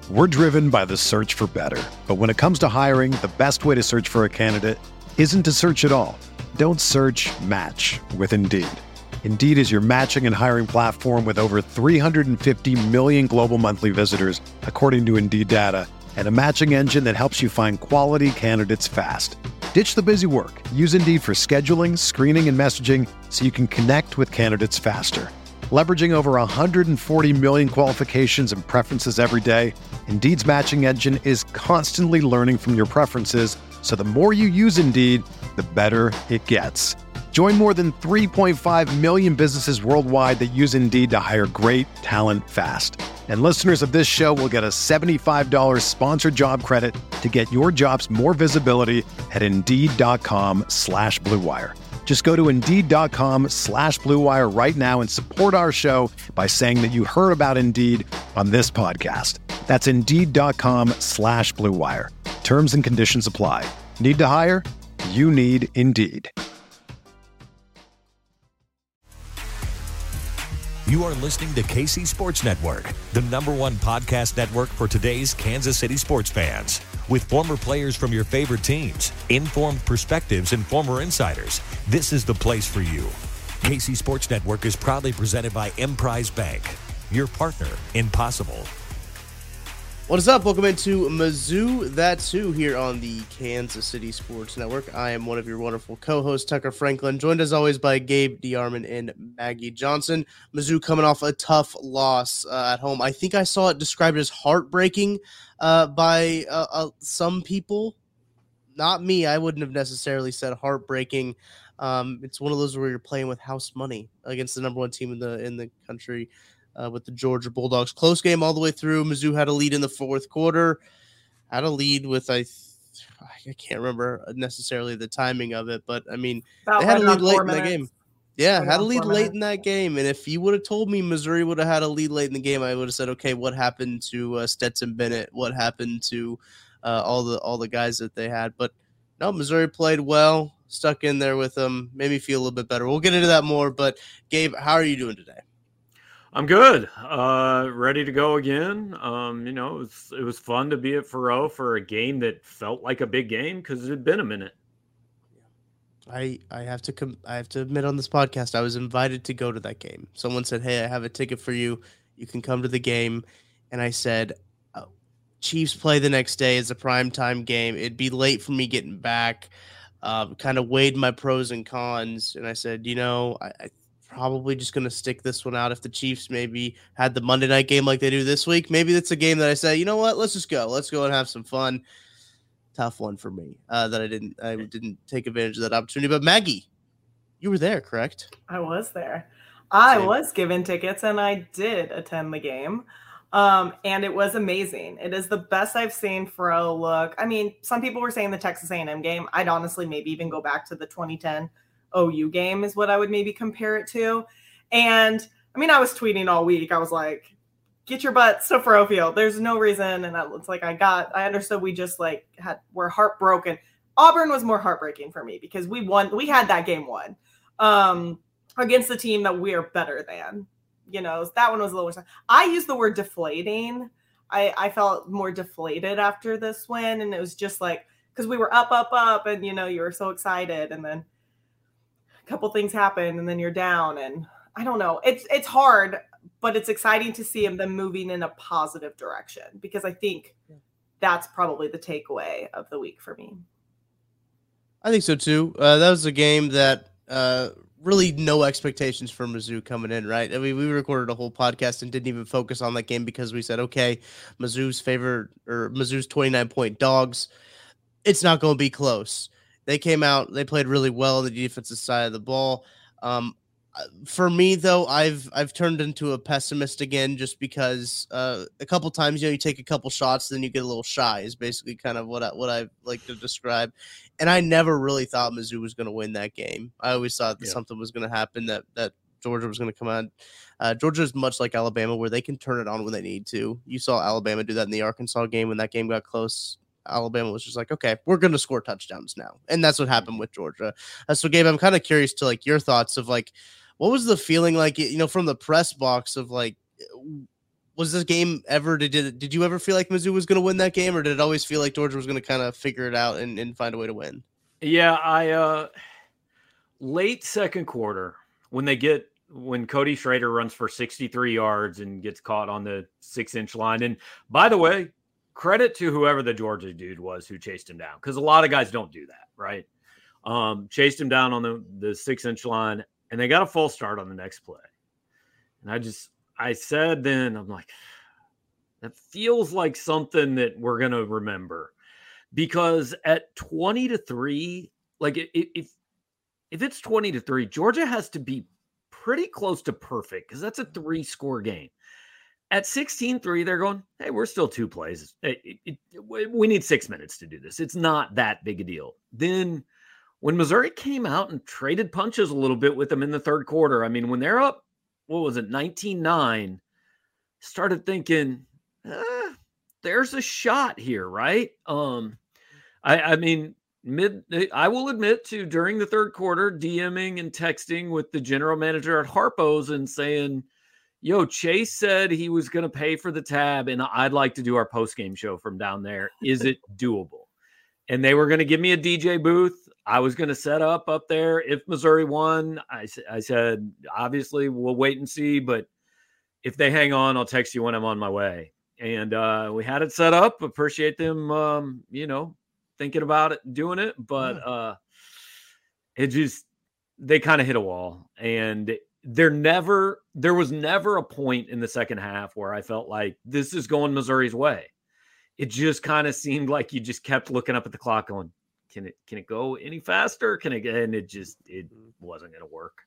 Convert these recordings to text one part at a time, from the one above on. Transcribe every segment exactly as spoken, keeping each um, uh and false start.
We're driven by the search for better. But when it comes to hiring, the best way to search for a candidate isn't to search at all. Don't search, match with Indeed. Indeed is your matching and hiring platform with over three hundred fifty million global monthly visitors, according to Indeed data, and a matching engine that helps you find quality candidates fast. Ditch the busy work. Use Indeed for scheduling, screening, and messaging so you can connect with candidates faster. Leveraging over one hundred forty million qualifications and preferences every day, Indeed's matching engine is constantly learning from your preferences, so the more you use Indeed, the better it gets. Join more than three point five million businesses worldwide that use Indeed to hire great talent fast. And listeners of this show will get a seventy-five dollars sponsored job credit to get your jobs more visibility at Indeed.com slash Blue Wire. Just go to Indeed.com slash Blue Wire right now and support our show by saying that you heard about Indeed on this podcast. That's Indeed.com slash Blue Wire. Terms and conditions apply. Need to hire? You need Indeed. You are listening to K C Sports Network, the number one podcast network for today's Kansas City sports fans. With former players from your favorite teams, informed perspectives, and former insiders, this is the place for you. K C Sports Network is proudly presented by Emprise Bank, your partner in possible. What is up? Welcome into Mizzou That's Who here on the Kansas City Sports Network. I am one of your wonderful co-hosts, Tucker Franklin, joined as always by Gabe DeArmond and Maggie Johnson. Mizzou coming off a tough loss uh, at home. I think I saw it described as heartbreaking uh, by uh, uh, some people. Not me. I wouldn't have necessarily said heartbreaking. Um, it's one of those where you're playing with house money against the number one team in the in the country. Uh, with the Georgia Bulldogs. Close game all the way through. Mizzou had a lead in the fourth quarter. Had a lead with, I th- I can't remember necessarily the timing of it, but I mean, About they had a lead late in that game. Yeah, had a lead late in that game. And if you would have told me Missouri would have had a lead late in the game, I would have said, okay, what happened to uh, Stetson Bennett? What happened to uh, all the all the guys that they had? But no, Missouri played well, stuck in there with them, made me feel a little bit better. We'll get into that more, but Gabe, how are you doing today? I'm good. Uh, ready to go again. Um, you know, it was, it was fun to be at Faurot for a game that felt like a big game because it had been a minute. I I have to com- I have to admit on this podcast, I was invited to go to that game. Someone said, "Hey, I have a ticket for you. You can come to the game." And I said, oh, "Chiefs play the next day. It's a primetime game. It'd be late for me getting back." Um, kind of weighed my pros and cons, and I said, "You know, I." I probably just going to stick this one out. If the Chiefs maybe had the Monday night game like they do this week, maybe that's a game that I say, you know what, let's just go. Let's go and have some fun." Tough one for me uh, that I didn't I didn't take advantage of that opportunity. But Maggie, you were there, correct? I was there. I Same. was given tickets and I did attend the game. Um, and it was amazing. It is the best I've seen for a look. I mean, some people were saying the Texas A and M game. I'd honestly maybe even go back to the twenty ten O U game is what I would maybe compare it to. And I mean, I was tweeting all week. I was like, get your butts to Faurot Field. There's no reason. And it's like, I got, I understood we just like had, we're heartbroken. Auburn was more heartbreaking for me because we won, we had that game won um, against the team that we are better than, you know, that one was a little, I used the word deflating. I, I felt more deflated after this win. And it was just like, cause we were up, up, up and, you know, you were so excited. And then couple things happen and then you're down and I don't know. It's it's hard, but it's exciting to see them moving in a positive direction because I think that's probably the takeaway of the week for me. I think so too. Uh, that was a game that uh, really no expectations for Mizzou coming in, right? I mean, we recorded a whole podcast and didn't even focus on that game because we said, okay, Mizzou's favorite or Mizzou's twenty-nine point dogs. It's not going to be close. They came out, they played really well on the defensive side of the ball. Um, for me, though, I've I've turned into a pessimist again just because uh, a couple times, you know, you take a couple shots, then you get a little shy is basically kind of what I, what I like to describe. And I never really thought Mizzou was going to win that game. I always thought that yeah. something was going to happen, that that Georgia was going to come out. Uh, Georgia is much like Alabama where they can turn it on when they need to. You saw Alabama do that in the Arkansas game when that game got close. Alabama was just like, okay, we're going to score touchdowns now. And that's what happened with Georgia. Uh, so, Gabe, I'm kind of curious to, like, your thoughts of, like, what was the feeling like, you know, from the press box of, like, was this game ever, did, it, did you ever feel like Mizzou was going to win that game, or did it always feel like Georgia was going to kind of figure it out and, and find a way to win? Yeah, I, uh, late second quarter, when they get, when Cody Schrader runs for sixty-three yards and gets caught on the six inch line. And by the way, credit to whoever the Georgia dude was who chased him down, because a lot of guys don't do that, right? Um, chased him down on the, the six inch line, and they got a false start on the next play. And I just, I said then, I'm like, that feels like something that we're going to remember, because at twenty to three, like if, if it's twenty to three, Georgia has to be pretty close to perfect, because that's a three score game. At sixteen three, they're going, hey, we're still two plays. It, it, it, we need six minutes to do this. It's not that big a deal. Then when Missouri came out and traded punches a little bit with them in the third quarter, I mean, when they're up, what was it, nineteen nine, started thinking, eh, there's a shot here, right? Um, I, I mean, mid, I will admit to, during the third quarter, DMing and texting with the general manager at Harpo's and saying, yo, Chase said he was going to pay for the tab, and I'd like to do our post-game show from down there. Is it doable? And they were going to give me a D J booth. I was going to set up up there. If Missouri won, I, I said, obviously, we'll wait and see. But if they hang on, I'll text you when I'm on my way. And uh, we had it set up. Appreciate them, um, you know, thinking about it, doing it. But uh, it just, they kind of hit a wall. And there never, there was never a point in the second half where I felt like this is going Missouri's way. It just kind of seemed like you just kept looking up at the clock going, can it, can it go any faster? Can it get, and it just, it wasn't going to work.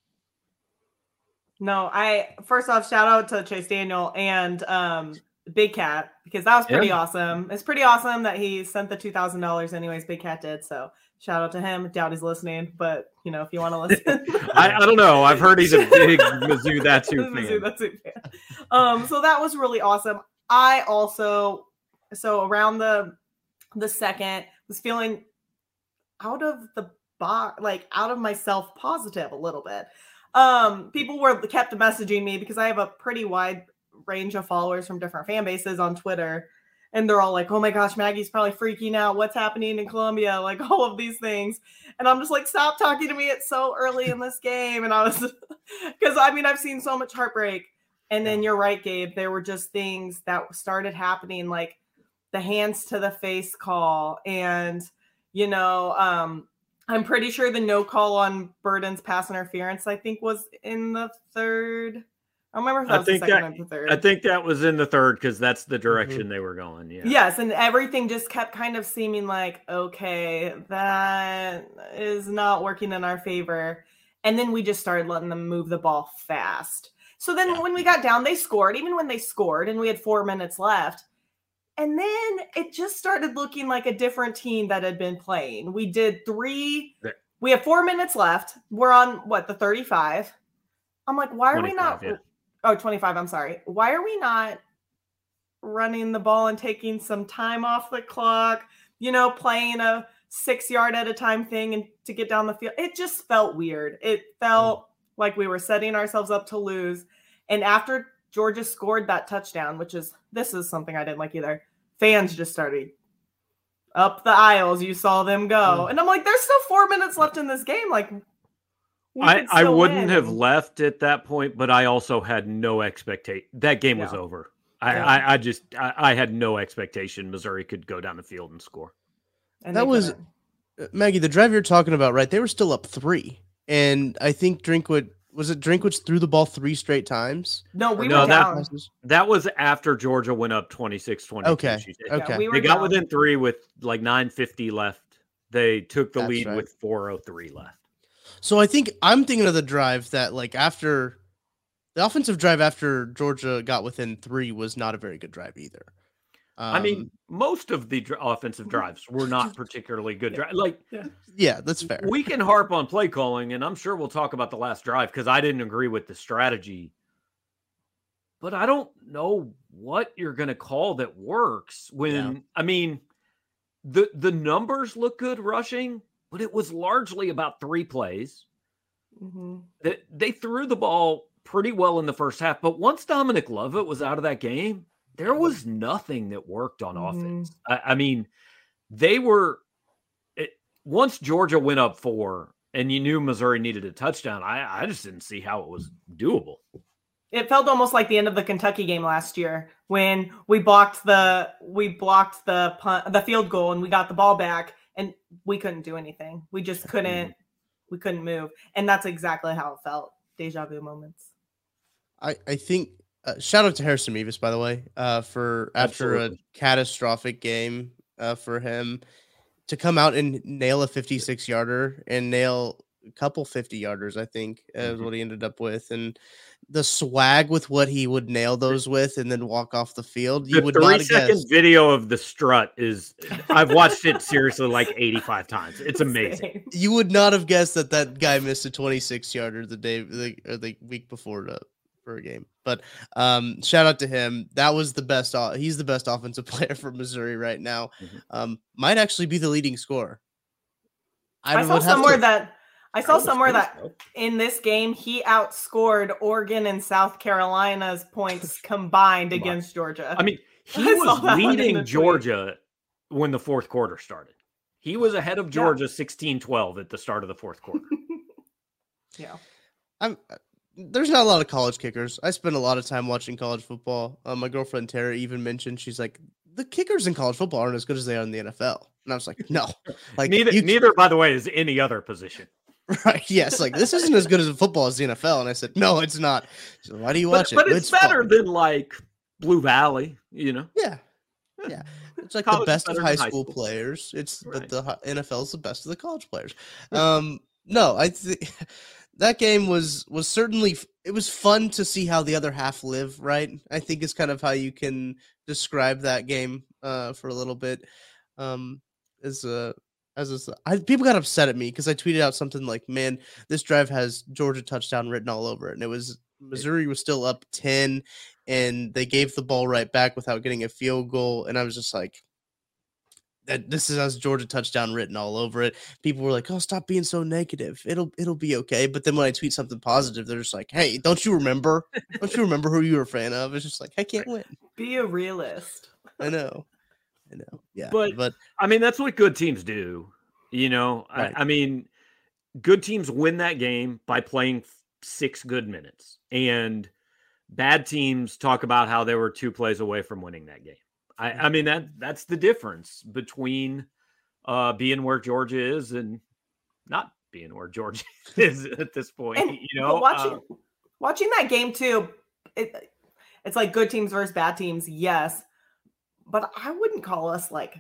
No, I, first off, shout out to Chase Daniel and um, Big Cat, because that was pretty yeah. awesome. It's pretty awesome that he sent the two thousand dollars anyways. Big Cat did. So shout out to him. Doubt he's listening, but you know, if you want to listen. I, I don't know. I've heard he's a big Mizzou That Too fan. Mizzou That Too fan. Um, so that was really awesome. I also, so around the, the second, was feeling out of the box, like out of myself positive a little bit. Um, people were kept messaging me because I have a pretty wide range of followers from different fan bases on Twitter. And they're all like, oh my gosh, Maggie's probably freaking out. What's happening in Columbia? Like all of these things. And I'm just like, stop talking to me. It's so early in this game. And I was, because I mean, I've seen so much heartbreak. And then you're right, Gabe. There were just things that started happening, like the hands to the face call. And, you know, um, I'm pretty sure the no call on Burden's pass interference, I think, was in the third. I don't remember if that was the second that, or the third. I think that was in the third, because that's the direction mm-hmm. they were going. Yeah. Yes, and everything just kept kind of seeming like, okay, that is not working in our favor. And then we just started letting them move the ball fast. So then yeah. when we got down, they scored, even when they scored, and we had four minutes left. And then it just started looking like a different team that had been playing. We did three. There. We have four minutes left. We're on, what, the thirty-five? I'm like, why are we not? Yeah. Oh, twenty-five. I'm sorry. Why are we not running the ball and taking some time off the clock, you know, playing a six yard at a time thing and to get down the field? It just felt weird. It felt mm. like we were setting ourselves up to lose. And after Georgia scored that touchdown, which is, this is something I didn't like either, fans just started up the aisles. You saw them go. Mm. And I'm like, there's still four minutes left in this game. Like, I, I wouldn't win. have left at that point, but I also had no expectation. That game yeah. was over. I, yeah. I, I just, I, I had no expectation Missouri could go down the field and score. And that was, couldn't. Maggie, the drive you're talking about, right? They were still up three. And I think Drinkwood, was it Drinkwitz threw the ball three straight times? No, we no, were that, down. That was after Georgia went up twenty-six twenty. Okay, okay. Yeah, we they got down. within three with like nine fifty left. They took the That's lead right. with four oh three left. So I think I'm thinking of the drive that, like, after the offensive drive after Georgia got within three was not a very good drive either. Um, I mean, most of the dr- offensive drives were not particularly good. Dri- like, yeah. yeah, that's fair. We can harp on play calling, and I'm sure we'll talk about the last drive because I didn't agree with the strategy. But I don't know what you're going to call that works when, yeah. I mean, the the numbers look good rushing, but it was largely about three plays. Mm-hmm. They, they threw the ball pretty well in the first half. But once Dominic Lovett was out of that game, there was nothing that worked on mm-hmm. offense. I, I mean, they were it, once Georgia went up four and you knew Missouri needed a touchdown. I, I just didn't see how it was doable. It felt almost like the end of the Kentucky game last year when we blocked the we blocked the punt, the field goal and we got the ball back and we couldn't do anything. We just couldn't mm-hmm. we couldn't move, and that's exactly how it felt. Deja vu moments. I I think uh, shout out to Harrison Mevis, by the way, uh, for after Absolutely. a catastrophic game uh, for him to come out and nail a fifty-six yarder and nail a couple fifty yarders. I think mm-hmm. is what he ended up with, and the swag with what he would nail those with and then walk off the field. You the would three not second guess. video of the strut is I've watched it seriously like eighty-five times. It's amazing. You would not have guessed that that guy missed a twenty-six yarder the day the, or the week before the, for a game. But um, shout out to him. That was the best. He's the best offensive player for Missouri right now. Mm-hmm. Um, might actually be the leading scorer. I, I saw somewhere to, that I saw somewhere that in this game, he outscored Oregon and South Carolina's points combined against Georgia. I mean, he I was leading Georgia when the fourth quarter started. He was ahead of Georgia sixteen twelve at the start of the fourth quarter. yeah. I'm, there's not a lot of college kickers. I spend a lot of time watching college football. Uh, my girlfriend, Tara, even mentioned, she's like, the kickers in college football aren't as good as they are in the N F L. And I was like, no. Like Neither, you, neither by the way, is any other position. Right. Yes. Like this isn't as good as a football as the N F L. And I said, no, it's not. So why do you watch but, it? But it's, it's better fun. than like Blue Valley, you know? Yeah. Yeah. It's like college the best of high school, high school players. It's right. the, the N F L is the best of the college players. Um, no, I think that game was, was certainly, it was fun to see how the other half live. Right. I think is kind of how you can describe that game uh, for a little bit. Um, as a, As a, I, people got upset at me because I tweeted out something like, man, this drive has Georgia touchdown written all over it. And it was Missouri was still up ten and they gave the ball right back without getting a field goal. And I was just like, that this is has Georgia touchdown written all over it. People were like, oh, stop being so negative. It'll, it'll be okay. But then when I tweet something positive, they're just like, hey, don't you remember? Don't you remember who you were a fan of? It's just like, I can't win. Be a realist. I know. I know. Yeah. But, but I mean, that's what good teams do. You know, right. I, I mean, good teams win that game by playing six good minutes, and bad teams talk about how they were two plays away from winning that game. I, I mean, that that's the difference between uh, being where Georgia is and not being where Georgia is at this point. And, you know, watching uh, watching that game too, it, it's like good teams versus bad teams, yes, but I wouldn't call us like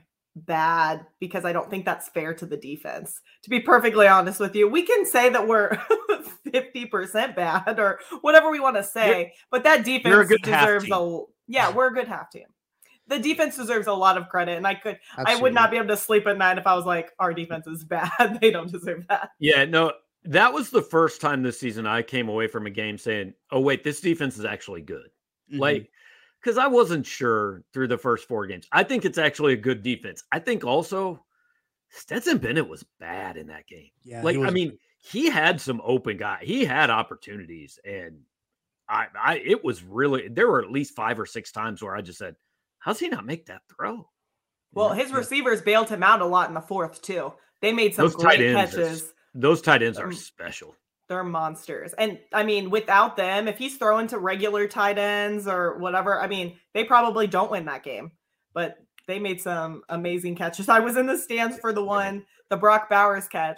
bad because I don't think that's fair to the defense. To be perfectly honest with you, we can say that we're fifty percent bad or whatever we want to say, you're, but that defense deserves a yeah, we're a good half team. The defense deserves a lot of credit, and I could Absolutely. I would not be able to sleep at night if I was like, our defense is bad. They don't deserve that. Yeah, no, that was the first time this season I came away from a game saying, oh wait, this defense is actually good. Mm-hmm. Like, because I wasn't sure through the first four games. I think it's actually a good defense. I think also Stetson Bennett was bad in that game. Yeah, like, was... I mean, he had some open guy. He had opportunities, and I, I, it was really, there were at least five or six times where I just said, how's he not make that throw? Well, his yeah. receivers bailed him out a lot in the fourth too. They made some those great catches. Are, those tight ends are um, special. They're monsters. And I mean, without them, if he's throwing to regular tight ends or whatever, I mean, they probably don't win that game, but they made some amazing catches. I was in the stands for the one, the Brock Bowers catch.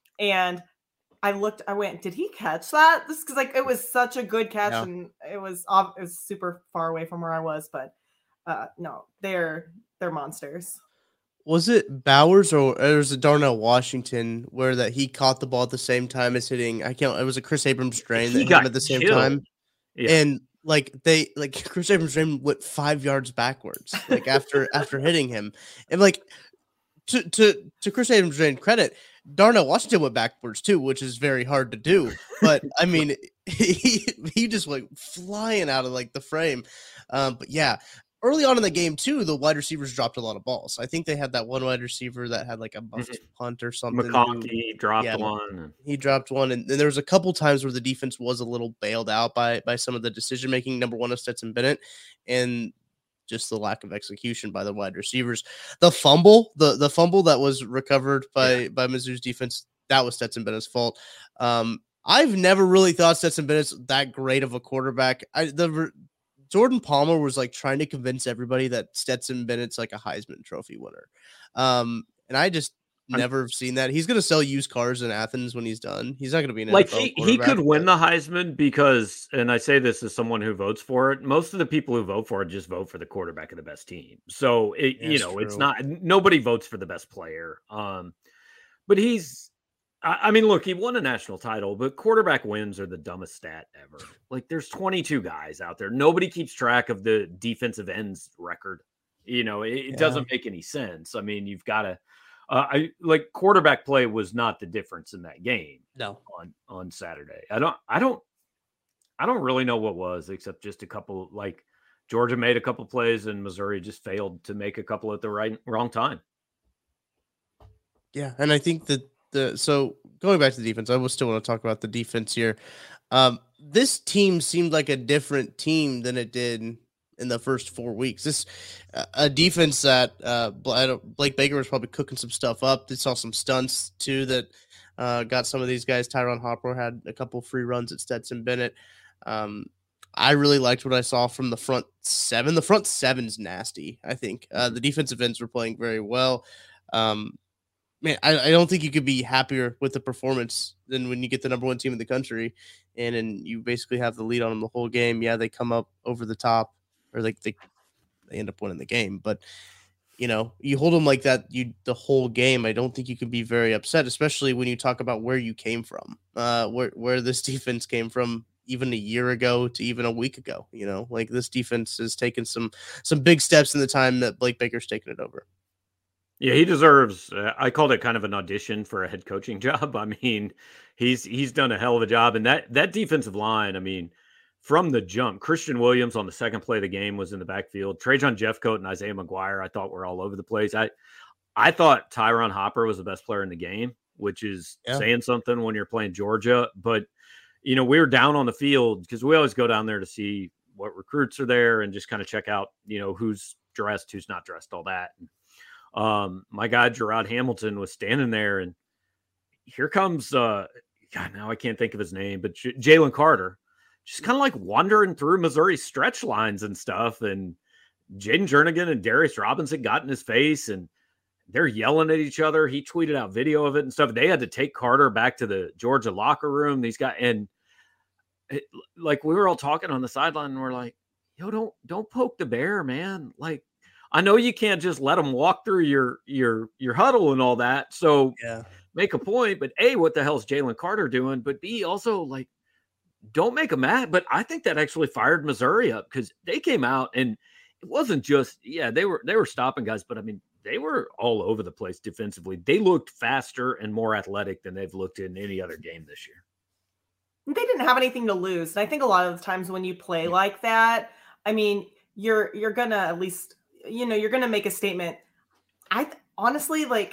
And I looked, I went, did he catch that? This because like, it was such a good catch yeah. and it was, it was super far away from where I was, but uh, no, they're, they're monsters. Was it Bowers or, or was it Darnell Washington where that he caught the ball at the same time as hitting? I can't. It was a Chris Abrams drain that hit him at the same killed. time, yeah. and like they like Chris Abrams drain went five yards backwards, like after after hitting him, and like to to to Chris Abrams drain credit, Darnell Washington went backwards too, which is very hard to do. But I mean, he he just went flying out of like the frame. Um, but yeah. early on in the game too, the wide receivers dropped a lot of balls. I think they had that one wide receiver that had like a buffed mm-hmm. punt or something. McConkey dropped yeah, one. He dropped one, and then there was a couple times where the defense was a little bailed out by by some of the decision making. Number one of Stetson Bennett, and just the lack of execution by the wide receivers. The fumble, the the fumble that was recovered by yeah. by Mizzou's defense, that was Stetson Bennett's fault. Um, I've never really thought Stetson Bennett's that great of a quarterback. I the Jordan Palmer was like trying to convince everybody that Stetson Bennett's like a Heisman Trophy winner. Um, and I just never have seen that. He's going to sell used cars in Athens when he's done. He's not going to be an like he, he could win the Heisman because, and I say this as someone who votes for it, most of the people who vote for it just vote for the quarterback of the best team. So it, yeah, you know, true. It's not, nobody votes for the best player. Um, but he's, I, I mean, look, he won a national title, but quarterback wins are the dumbest stat ever. Like there's twenty-two guys out there. Nobody keeps track of the defensive ends record. You know, it, it yeah. doesn't make any sense. I mean, you've got to, Uh, I like quarterback play was not the difference in that game. No, on on Saturday. I don't. I don't. I don't really know what was, except just a couple. Like Georgia made a couple plays, and Missouri just failed to make a couple at the right wrong time. Yeah, and I think that the so going back to the defense, I will still want to talk about the defense here. Um, this team seemed like a different team than it did in the first four weeks. This uh, a defense that uh, Blake Baker was probably cooking some stuff up. They saw some stunts too that uh, got some of these guys. Tyron Hopper had a couple free runs at Stetson Bennett. Um, I really liked what I saw from the front seven. The front seven's nasty, I think. Uh, the defensive ends were playing very well. Um, man, I, I don't think you could be happier with the performance than when you get the number one team in the country and then you basically have the lead on them the whole game. Yeah, they come up over the top. Or like they, they end up winning the game, but you know, you hold them like that, you the whole game. I don't think you can be very upset, especially when you talk about where you came from, uh, where where this defense came from, even a year ago to even a week ago. You know, like this defense has taken some some big steps in the time that Blake Baker's taken it over. Yeah, he deserves. Uh, I called it kind of an audition for a head coaching job. I mean, he's he's done a hell of a job, and that that defensive line. I mean. From the jump, Christian Williams on the second play of the game was in the backfield. Trajan Jeffcoat and Isaiah McGuire, I thought were all over the place. I, I thought Tyron Hopper was the best player in the game, which is yeah. saying something when you're playing Georgia. But, you know, we were down on the field because we always go down there to see what recruits are there and just kind of check out, you know, who's dressed, who's not dressed, all that. And, um, my guy, Gerard Hamilton, was standing there, and here comes, uh, God, now I can't think of his name, but J- Jalen Carter. Just kind of like wandering through Missouri stretch lines and stuff. And Jaden Jernigan and Darius Robinson got in his face and they're yelling at each other. He tweeted out video of it and stuff. They had to take Carter back to the Georgia locker room. These guys, and it, like we were all talking on the sideline and we're like, yo, don't, don't poke the bear, man. Like, I know you can't just let them walk through your, your, your huddle and all that. So yeah. make a point, but A, what the hell is Jalen Carter doing? But B, also like, don't make them mad. But I think that actually fired Missouri up because they came out and it wasn't just, yeah, they were, they were stopping guys, but I mean, they were all over the place defensively. They looked faster and more athletic than they've looked in any other game this year. They didn't have anything to lose. And I think a lot of the times when you play like that, I mean, you're, you're going to at least, you know, you're going to make a statement. I th- honestly, like,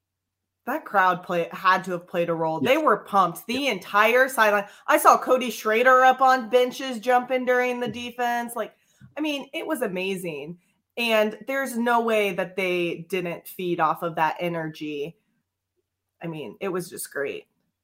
that crowd play had to have played a role. Yes. They were pumped the yes. entire sideline. I saw Cody Schrader up on benches jumping during the defense. Like, I mean, it was amazing. And there's no way that they didn't feed off of that energy. I mean, it was just great.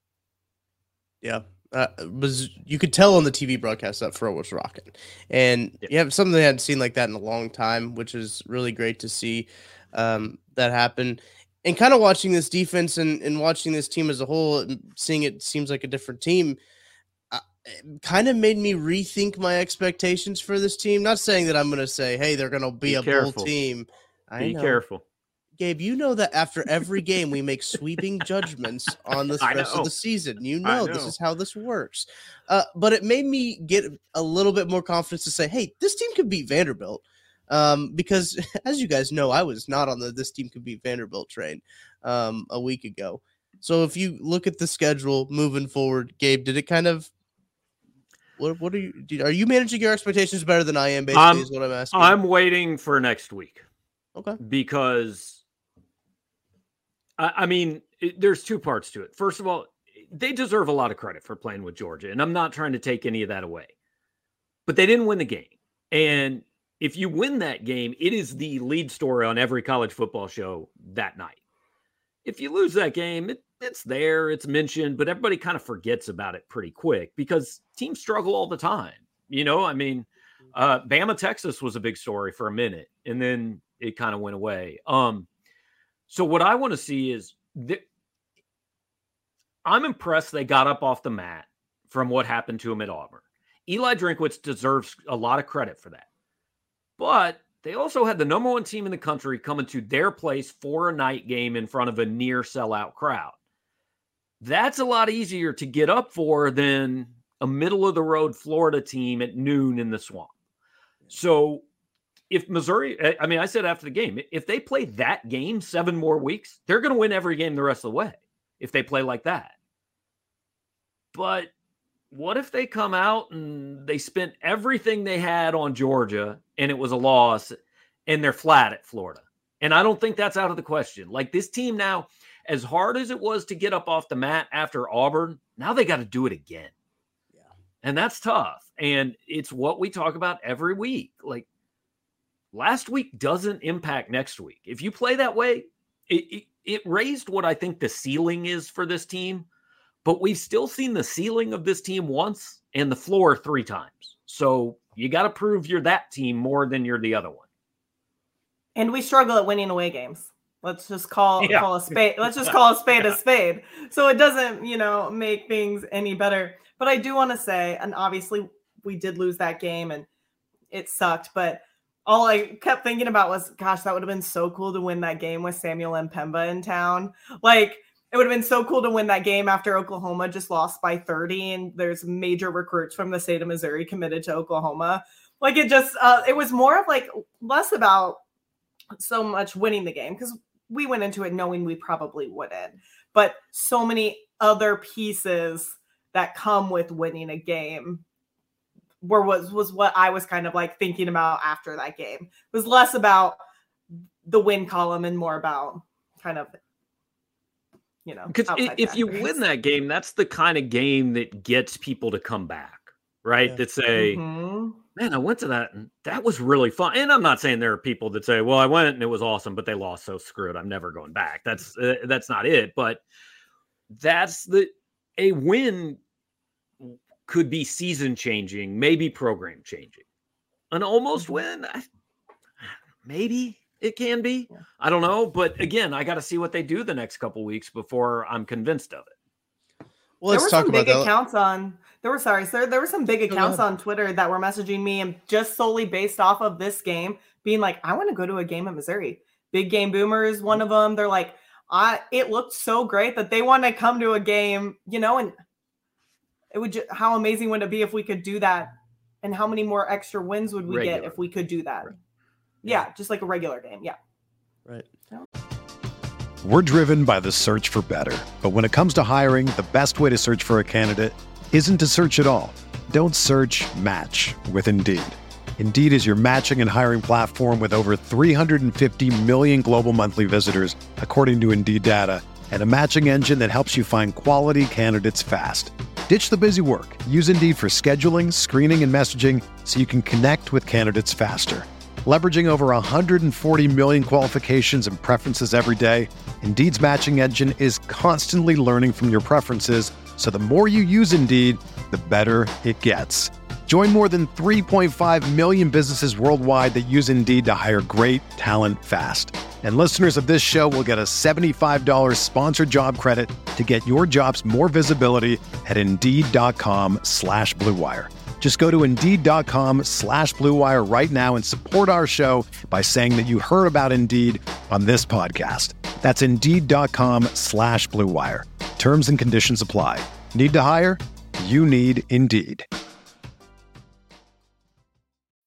Yeah. Uh, was you could tell on the T V broadcast that Fro was rocking. And yeah, you have something they hadn't seen like that in a long time, which is really great to see um, that happen. And kind of watching this defense and, and watching this team as a whole, and seeing it seems like a different team, uh, kind of made me rethink my expectations for this team. Not saying that I'm going to say, hey, they're going to be, be a careful. bull team. I be know. careful. Gabe, you know that after every game we make sweeping judgments on the rest of the season. You know, know this is how this works. Uh, but it made me get a little bit more confidence to say, hey, this team could beat Vanderbilt. Um, because as you guys know, I was not on the this team could beat Vanderbilt train um, a week ago. So if you look at the schedule moving forward, Gabe, did it kind of What what are you are you managing your expectations better than I am? Basically, I'm, is what I'm asking. I'm waiting for next week. Okay. Because I, I mean, it, there's two parts to it. First of all, they deserve a lot of credit for playing with Georgia, and I'm not trying to take any of that away. But they didn't win the game. And if you win that game, it is the lead story on every college football show that night. If you lose that game, it, it's there, it's mentioned, but everybody kind of forgets about it pretty quick because teams struggle all the time. You know, I mean, uh, Bama, Texas was a big story for a minute, and then it kind of went away. Um, so what I want to see is th- I'm impressed they got up off the mat from what happened to him at Auburn. Eli Drinkwitz deserves a lot of credit for that. But they also had the number one team in the country coming to their place for a night game in front of a near sellout crowd. That's a lot easier to get up for than a middle-of-the-road Florida team at noon in the Swamp. So if Missouri, I mean, I said after the game, if they play that game seven more weeks, they're going to win every game the rest of the way if they play like that. But what if they come out and they spent everything they had on Georgia and it was a loss and they're flat at Florida? And I don't think that's out of the question. Like this team now, as hard as it was to get up off the mat after Auburn, now they got to do it again. Yeah. And that's tough. And it's what we talk about every week. Like last week doesn't impact next week. If you play that way, it, it, it raised what I think the ceiling is for this team. But we've still seen the ceiling of this team once and the floor three times. So you got to prove you're that team more than you're the other one. And we struggle at winning away games. Let's just call, yeah. call a spade. Let's just call a spade a spade. So it doesn't, you know, make things any better. But I do want to say, and obviously we did lose that game and it sucked. But all I kept thinking about was, gosh, that would have been so cool to win that game with Samuel Mpemba in town. Like, it would have been so cool to win that game after Oklahoma just lost by thirty and there's major recruits from the state of Missouri committed to Oklahoma. Like it just, uh, it was more of like less about so much winning the game because we went into it knowing we probably wouldn't, but so many other pieces that come with winning a game were was, was what I was kind of like thinking about after that game. It was less about the win column and more about kind of, you know, because if you win that game, that's the kind of game that gets people to come back, right? Yeah. That say, mm-hmm. man, I went to that and that was really fun. And I'm not saying there are people that say, well, I went and it was awesome, but they lost, so screw it, I'm never going back. That's uh, that's not it. But that's the a win could be season changing, maybe program changing. An almost mm-hmm. win, I, maybe. It can be. Yeah. I don't know. But again, I got to see what they do the next couple weeks before I'm convinced of it. Well, let's there were talk some about big that. accounts on there were sorry, sir. There were some big accounts on Twitter that were messaging me and just solely based off of this game being like, I want to go to a game at Missouri. Big Game Boomer is one of them. They're like, I it looked so great that they want to come to a game, you know, and it would just, how amazing would it be if we could do that? And how many more extra wins would we Regular. get if we could do that? Right. Yeah, just like a regular game. Yeah. Right. We're driven by the search for better. But when it comes to hiring, the best way to search for a candidate isn't to search at all. Don't search, match with Indeed. Indeed is your matching and hiring platform with over three hundred fifty million global monthly visitors, according to Indeed data, and a matching engine that helps you find quality candidates fast. Ditch the busy work. Use Indeed for scheduling, screening, and messaging so you can connect with candidates faster. Leveraging over one hundred forty million qualifications and preferences every day, Indeed's matching engine is constantly learning from your preferences, so the more you use Indeed, the better it gets. Join more than three point five million businesses worldwide that use Indeed to hire great talent fast. And listeners of this show will get a seventy-five dollars sponsored job credit to get your jobs more visibility at Indeed.com slash Blue Wire. Just go to Indeed.com slash Blue Wire right now and support our show by saying that you heard about Indeed on this podcast. That's Indeed.com slash Blue Wire. Terms and conditions apply. Need to hire? You need Indeed.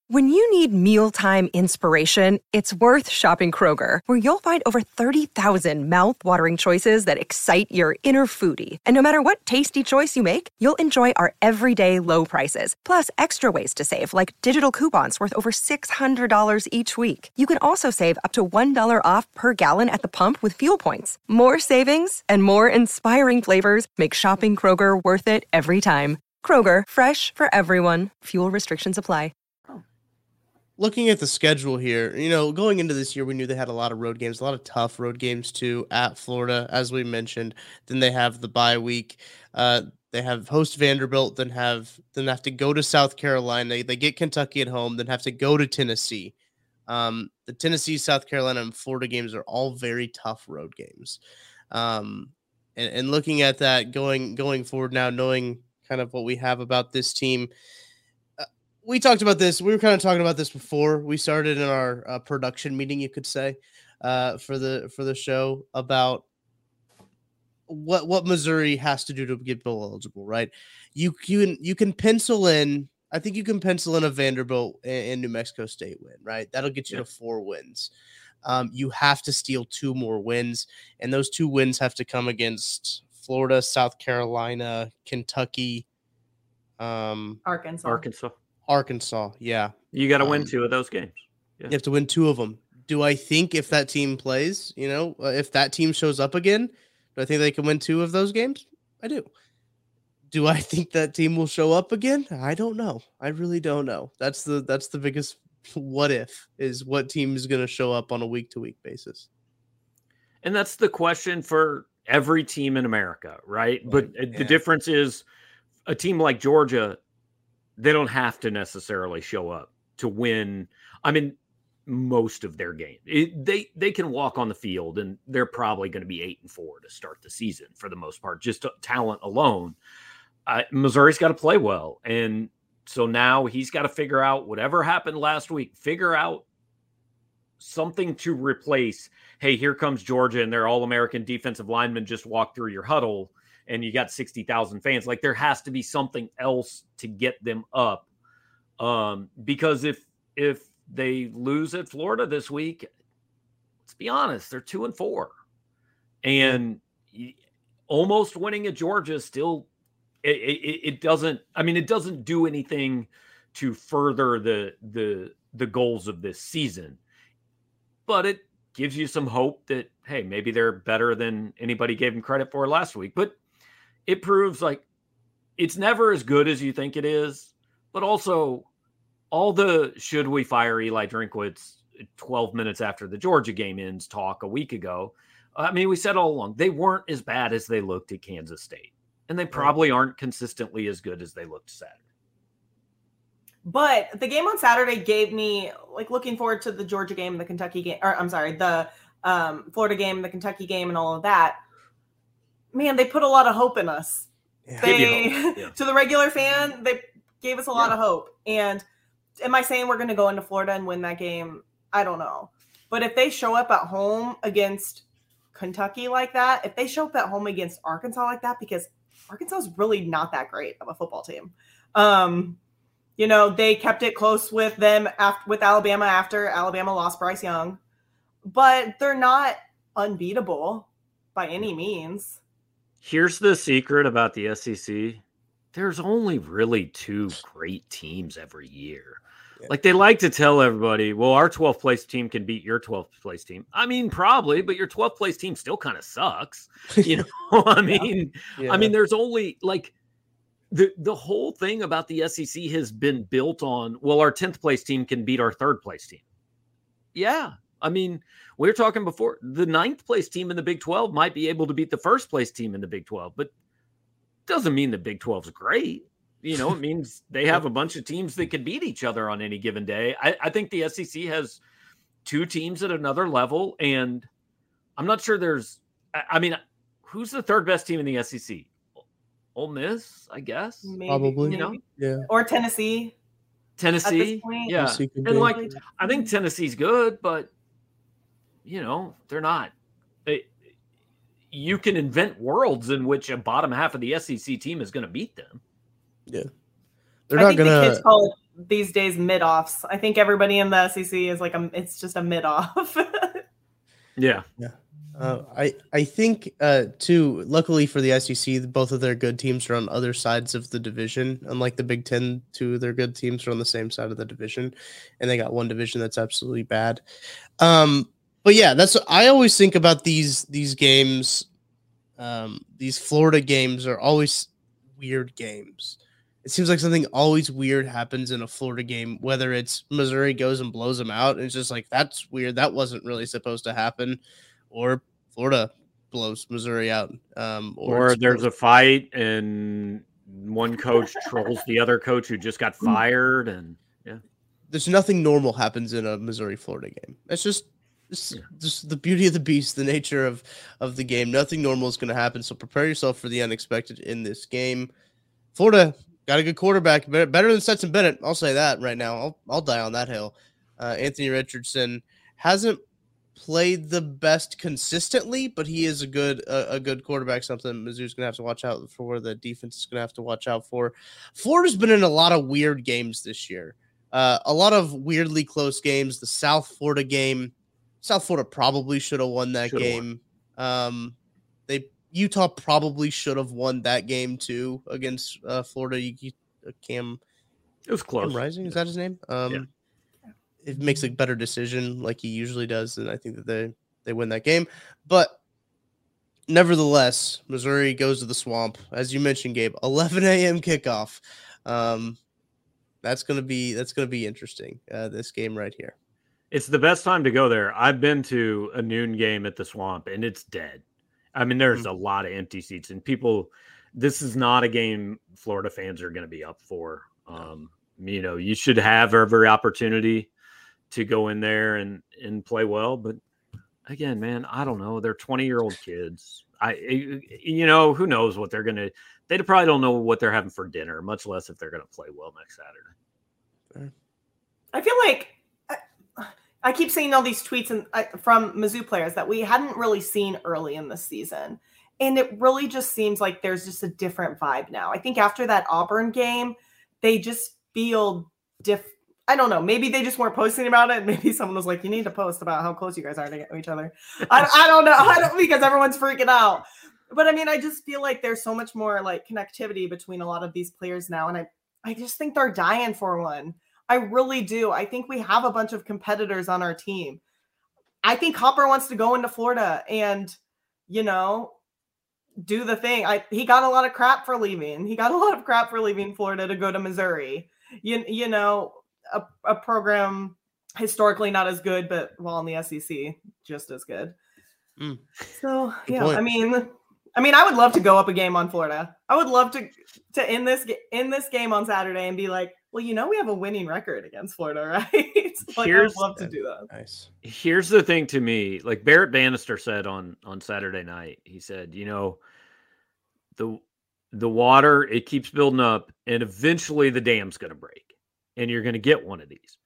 When you need mealtime inspiration, it's worth shopping Kroger, where you'll find over thirty thousand mouth-watering choices that excite your inner foodie. And no matter what tasty choice you make, you'll enjoy our everyday low prices, plus extra ways to save, like digital coupons worth over six hundred dollars each week. You can also save up to one dollar off per gallon at the pump with fuel points. More savings and more inspiring flavors make shopping Kroger worth it every time. Kroger, fresh for everyone. Fuel restrictions apply. Looking at the schedule here, you know, going into this year, we knew they had a lot of road games, a lot of tough road games too at Florida, as we mentioned. Then they have the bye week. Uh, they have host Vanderbilt, then have then have to go to South Carolina. They, they get Kentucky at home, then have to go to Tennessee. Um, the Tennessee, South Carolina, and Florida games are all very tough road games. Um, and, and looking at that going going forward now, knowing kind of what we have about this team. We talked about this. We were kind of talking about this before we started in our uh, production meeting, you could say, uh, for the for the show about what what Missouri has to do to get bowl eligible. Right? You you can you can pencil in. I think you can pencil in a Vanderbilt and, and New Mexico State win. Right? That'll get you yeah. to four wins. Um, you have to steal two more wins, and those two wins have to come against Florida, South Carolina, Kentucky, um, Arkansas, Arkansas. Arkansas, yeah. You got to um, win two of those games. Yeah. You have to win two of them. Do I think if that team plays, you know, uh, if that team shows up again, do I think they can win two of those games? I do. Do I think that team will show up again? I don't know. I really don't know. That's the that's the biggest what if is what team is going to show up on a week to week basis. And that's the question for every team in America, right? right. But yeah. the difference is a team like Georgia, they don't have to necessarily show up to win. I mean, most of their game, it, they they can walk on the field, and they're probably going to be eight and four to start the season for the most part, just talent alone. Uh, Missouri's got to play well, and so now he's got to figure out whatever happened last week. Figure out something to replace. Hey, here comes Georgia, and their All-American defensive linemen just walked through your huddle, and you got sixty thousand fans. Like, there has to be something else to get them up. Um, because if, if they lose at Florida this week, let's be honest, they're two and four, and almost winning at Georgia still, it, it, it doesn't, I mean, it doesn't do anything to further the, the, the goals of this season, but it gives you some hope that, hey, maybe they're better than anybody gave them credit for last week. But it proves like it's never as good as you think it is, but also all the should we fire Eli Drinkwitz twelve minutes after the Georgia game ends talk a week ago. I mean, we said all along, they weren't as bad as they looked at Kansas State, and they probably aren't consistently as good as they looked Saturday. But the game on Saturday gave me, like, looking forward to the Georgia game, the Kentucky game, or I'm sorry, the um, Florida game, the Kentucky game, and all of that. Man, they put a lot of hope in us. Yeah. They, yeah. To the regular fan, they gave us a lot yeah. of hope. And am I saying we're going to go into Florida and win that game? I don't know. But if they show up at home against Kentucky like that, if they show up at home against Arkansas like that, because Arkansas is really not that great of a football team. Um, you know, they kept it close with them after, with Alabama after Alabama lost Bryce Young, but they're not unbeatable by any means. Here's the secret about the S E C. There's only really two great teams every year. Yeah. Like, they like to tell everybody, well, our twelfth place team can beat your twelfth place team. I mean, probably, but your twelfth place team still kind of sucks. You know, I mean, yeah. Yeah. I mean, there's only like the, the whole thing about the S E C has been built on, well, our tenth place team can beat our third place team. Yeah. I mean, we were talking before, the ninth place team in the Big twelve might be able to beat the first place team in the Big twelve, but doesn't mean the Big twelve is great. You know, it means they have a bunch of teams that can beat each other on any given day. I, I think the S E C has two teams at another level, and I'm not sure there's, I, I mean, who's the third best team in the S E C? Ole Miss, I guess. Maybe, Probably. You know? Yeah. Or Tennessee. Tennessee. Yeah. Tennessee and like, I think Tennessee's good, but, you know, they're not. They, you can invent worlds in which a bottom half of the S E C team is going to beat them. Yeah. They're I not think gonna the kids call it these days mid-offs. I think everybody in the S E C is like a, it's just a mid-off. yeah. Yeah. Uh, I I think uh, too. Luckily for the S E C, both of their good teams are on other sides of the division. Unlike the Big Ten, two of their good teams are on the same side of the division, and they got one division that's absolutely bad. Um, but yeah, that's what I always think about these these games. Um, these Florida games are always weird games. It seems like something always weird happens in a Florida game, whether it's Missouri goes and blows them out, and it's just like, that's weird. That wasn't really supposed to happen. Or Florida blows Missouri out. Um, or or there's a fight and one coach trolls the other coach who just got fired. And yeah, there's nothing normal happens in a Missouri-Florida game. That's just, it's yeah. just the beauty of the beast, the nature of, of the game. Nothing normal is going to happen. So prepare yourself for the unexpected in this game. Florida got a good quarterback, better, better than Stetson Bennett. I'll say that right now. I'll, I'll die on that hill. Uh, Anthony Richardson hasn't played the best consistently, but he is a good a, a good quarterback, something Mizzou's going to have to watch out for, the defense is going to have to watch out for. Florida's been in a lot of weird games this year. Uh, a lot of weirdly close games. The South Florida game, South Florida probably should have won that Should've game. Won. Um, they Utah probably should have won that game too against uh, Florida. You, you, uh, Cam, it was close. Cam Rising, is that his name? Um, yeah. It makes a better decision like he usually does, and I think that they, they win that game. But nevertheless, Missouri goes to the Swamp. As you mentioned, Gabe, eleven a.m. kickoff. Um, that's gonna be that's gonna be interesting. Uh, this game right here. It's the best time to go there. I've been to a noon game at the Swamp, and it's dead. I mean, there's mm-hmm. a lot of empty seats, and people. This is not a game Florida fans are going to be up for. Um, you know, you should have every opportunity to go in there and, and play well. But again, man, I don't know. They're twenty year old kids. I, you know, who knows what they're going to, they probably don't know what they're having for dinner, much less if they're going to play well next Saturday. I feel like I, I keep seeing all these tweets and uh, from Mizzou players that we hadn't really seen early in the season. And it really just seems like there's just a different vibe now. I think after that Auburn game, they just feel different. I don't know. Maybe they just weren't posting about it. Maybe someone was like, you need to post about how close you guys are to each other. I, I don't know. I don't, because everyone's freaking out. But I mean, I just feel like there's so much more like connectivity between a lot of these players now. And I, I just think they're dying for one. I really do. I think we have a bunch of competitors on our team. I think Hopper wants to go into Florida and, you know, do the thing. I, he got a lot of crap for leaving. He got a lot of crap for leaving Florida to go to Missouri. You, you know, A, a program historically not as good, but while in the S E C, just as good. Mm. So good yeah, point. I mean, I mean, I would love to go up a game on Florida. I would love to to end this in this game on Saturday and be like, well, you know, we have a winning record against Florida, right? Like, I would love to do that. Nice. Here's the thing to me, like Barrett Bannister said on on Saturday night. He said, you know, the the water, it keeps building up, and eventually the dam's going to break. And you're going to get one of these.